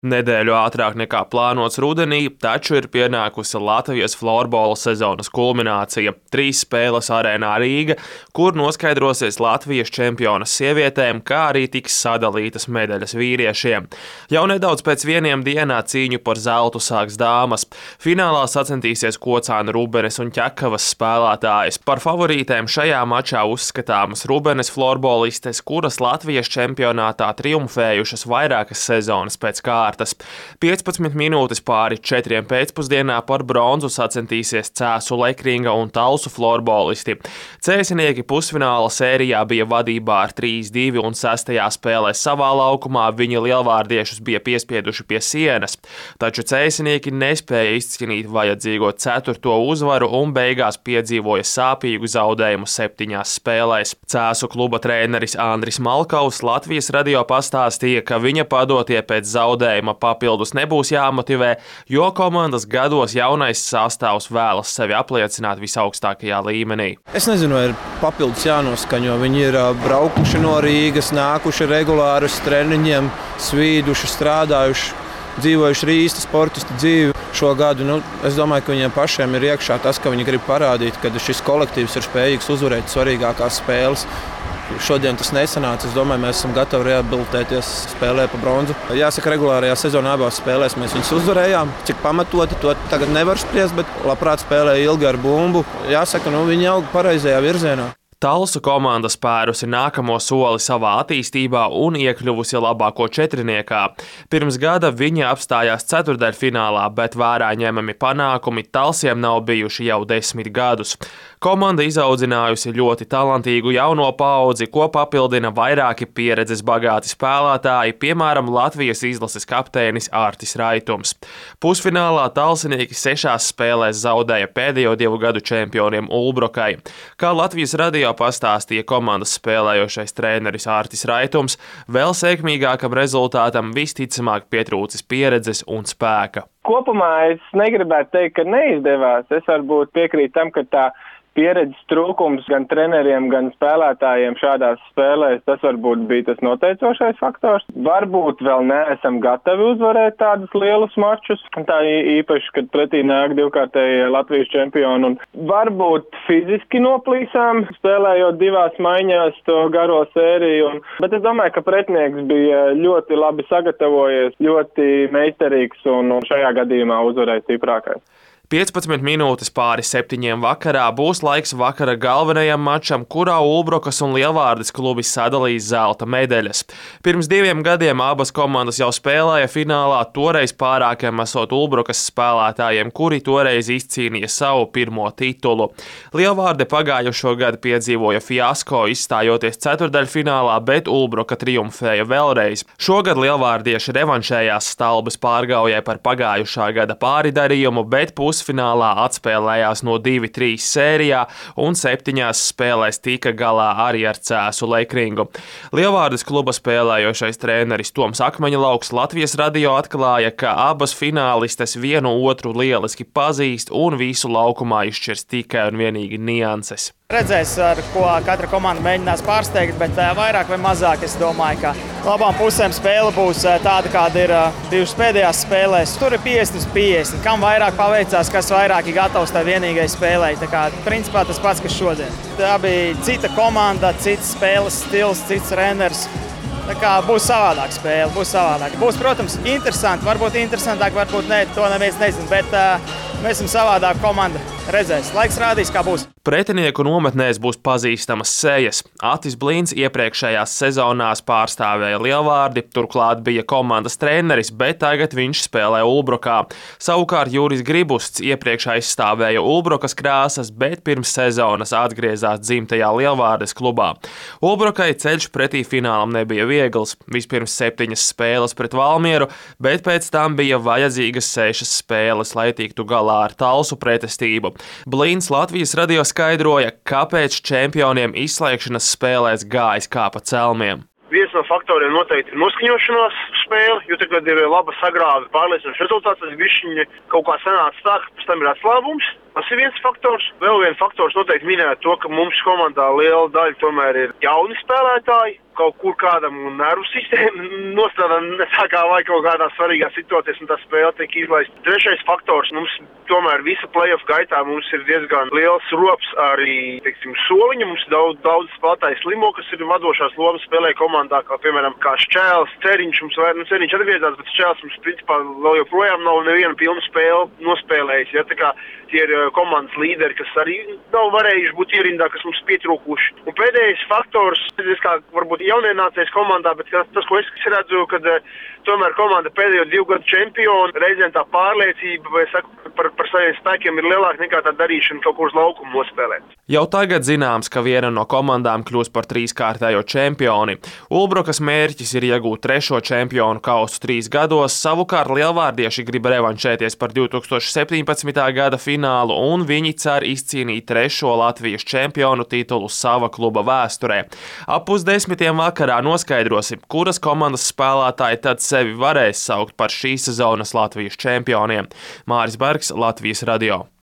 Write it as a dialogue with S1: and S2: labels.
S1: Nedēļu ātrāk nekā plānots rudenī, taču ir pienākusi Latvijas florbola sezonas kulminācija. 3 spēles arēnā Rīga, kur noskaidrosies Latvijas čempionas sievietēm, kā arī tiks sadalītas medaļas vīriešiem. Jau nedaudz pēc 1 dienā cīņu par zeltu sāks dāmas. Finālā sacensties Kocāna Rubenes un Ķekavas spēlētājas. Par favorītēm šajā mačā uzskatāmas Rubenes florbolistes, kuras Latvijas čempionātā triumfējušas vairākas sezonas pēc kārtas. 15 minūtes pāri 4 pēcpusdienā par bronzu sacensties Cēsu Lekringa un Talsu florbolisti. Cēsinieki pusfināla sērijā bija vadībā ar 3-2 un 6. spēlē savā laukumā viņi lielvārdiešus bija piespieduši pie sienas, taču cēsinieki nespēja izcīnīt vajadzīgo 4. uzvaru un beigās piedzīvoja sāpīgu zaudējumu 7 spēlēs. Cēsu kluba treneris Andris Malkaus Latvijas radio pastāstīja, ka viņa padotie pēc zaudējuma papildus nebūs jāmotivē, jo komandas gados jaunais sastāvs vēlas sevi apliecināt visaugstākajā līmenī.
S2: Es nezinu, vai ir papildus jānoskaņo. Viņi ir braukuši no Rīgas, nākuši regulāri uz treniņiem, svīduši, strādājuši, dzīvojuši īstu sportistu dzīvi šo gadu. Es domāju, ka viņiem pašiem ir iekšā tas, ka viņi grib parādīt, ka šis kolektīvs ir spējīgs uzvarēt svarīgākās spēles. Šodien tas nesanāca. Es domāju, mēs esam gatavi rehabilitēties spēlē pa bronzu. Jāsaka, regulārajā sezonā abās spēlēs mēs viņus uzvarējām. Cik pamatoti, to tagad nevar spriest, bet labprāt spēlēja ilgi ar bumbu. Jāsaka, viņi aug pareizajā virzienā.
S1: Talsu komanda spērusi nākamo soli savā attīstībā un iekļuvusi labāko četrniekā. Pirms gada viņi apstājās ceturtdaļfinālā, bet vērā ņemami panākumi Talsiem nav bijuši jau 10 gadus. Komanda izaudzinājusi ļoti talantīgu jauno paudzi, ko papildina vairāki pieredzes bagāti spēlētāji, piemēram, Latvijas izlases kapteinis Ārtis Raitums. Pusfinālā talsinieki 6 spēlēs zaudēja pēdējo 2 gadu čempioniem Ulbrokai. Kā Latvijas radio pastāstīja komandas spēlējošais treneris Ārtis Raitums, vēl sekmīgākam rezultātam visticamāk pietrūcis pieredzes un spēka.
S3: Kopumā es negribētu teikt, ka neizdevās. Es varbūt piekrītu tam, ka tā pieredzes trūkums gan treneriem, gan spēlētājiem šādās spēlēs, tas varbūt bija tas noteicošais faktors. Varbūt vēl neesam gatavi uzvarēt tādus lielus mačus, tā īpaši, kad pretī nāk 2-kārtēji Latvijas čempioni. Un varbūt fiziski noplīsām, spēlējot 2 maiņās to garo sēriju. Bet es domāju, ka pretinieks bija ļoti labi sagatavojies, ļoti meistarīgs un šajā gadījumā uzvarēja stiprākais.
S1: 15 minūtes pāri 7 vakarā būs laiks vakara galvenajam mačam, kurā Ulbrokas un Lielvārdes klubi sadalīs zelta medaļas. Pirms 2 gadiem abas komandas jau spēlēja finālā, toreiz pārākiem esot Ulbrokas spēlētājiem, kuri toreiz izcīnīja savu pirmo titulu. Lielvārde pagājušo gadu piedzīvoja fiasko, izstājoties ceturtdaļfinālā, bet Ulbroka triumfēja vēlreiz. Šogad lielvārdieši revanšējās Stalbes pārgaujai par pagājušā gada pāridarījumu, bet pusfinālā atspēlējās no 2-3 sērijā un 7 spēlēs tika galā arī ar Cēsu Lekringu. Lielvārdes kluba spēlējošais treneris Toms Akmeņlauks Latvijas radio atklāja, ka abas finālistes vienu otru lieliski pazīst un visu laukumā izšķirs tikai un vienīgi nianses.
S4: Redzēs, ar ko katra komanda mēģinās pārsteigt, bet vairāk vai mazāk es domāju, ka labām pusēm spēle būs tāda, kāda ir 2 pēdējās spēlēs. Tur ir 50-50. Kam vairāk paveicās, kas vairāk ir gatavs tai vienīgai spēlei. Tā kā principā tas pats, kas šodien. Tā bija cita komanda, cits spēles stils, cits treneris. Tā kā būs savādāk spēle, būs savādāk. Būs, protams, interesanti, varbūt interesantāk, varbūt ne, to neviens nezina, bet mēs esam savādāk komanda. Redzēs, laiks rādīs, kā būs.
S1: Pretinieku nometnēs būs pazīstamas sejas. Atis Blīns iepriekšējās sezonās pārstāvēja Lielvārdi, turklāt bija komandas treneris, bet tagad viņš spēlē Ulbrokā. Savukārt Juris Gribusts iepriekš aizstāvēja Ulbrokas krāsas, bet pirms sezonas atgriezās dzimtajā Lielvārdes klubā. Ulbrokai ceļš pretī finālam nebija viegls. Vispirms 7 spēles pret Valmieru, bet pēc tam bija vajadzīgas 6 spēles, lai tiktu galā ar Talsu pretestību. Blīns Latvijas radio skaidroja, kāpēc čempioniem izslēgšanas spēlēs gājis kā pa celmiem.
S5: Viens no faktoriem noteikti ir noskaņošanās spēle, jo tagad ir laba sagrāve pārliecinošs rezultāts, tas bišķiņi kaut kā sanāca tā, ka pēc tam ir atslābums. Tas ir viens faktors. Vēl viens faktors noteikti minēja to, ka mums komandā liela daļa tomēr ir jauni spēlētāji, kaut kur kādam nervu sistēma nostrādā ne tā kā vai kaut kādā svarīgā situācijā, un tā spēle tiek izlaista. Trešais faktors, mums tomēr visa play-off gaitā mums ir diezgan liels rops arī, teiksim, soliņa. Mums daudz spēlētāji slimo, kas ir vadošās lomas spēlē komandā, kā piemēram kā Šķēls, Ceriņš, Ceriņš atgriezās, bet Šķēls mums principā vēl joprojām nav nevienu pilnu spēli nospēlējis. Ja? Tā kā tie ir komandas līderi, kas arī nav varējuši būt ierindā, kas mums pietrūkuši. Un pēdējais faktors, kā varbūt jaunienācējs komandā, bet tas, ko es redzu, kad tomēr komanda pēdējo 2 gadu čempionu, reizēm tā pārliecība, vai saku, par saviem spēkiem ir lielāka nekā tā darīšana kaut kur uz laukumu nospēlēt.
S1: Jau tagad zināms, ka viena no komandām kļūs par 3-kārtējo čempioni. Ulbrukas mērķis ir iegūt 3. čempionu kausu 3 gados, savukārt lielvārdieši grib revanšēties par 2017. gada finālu, un viņi cer izcīnīt 3. Latvijas čempionu titulu sava kluba vēsturē. Ap 10:00 vakarā noskaidrosim, kuras komandas spēlētāji tad sevi varēs saukt par šīs sezonas Latvijas čempioniem. Māris Bergs, Latvijas radio.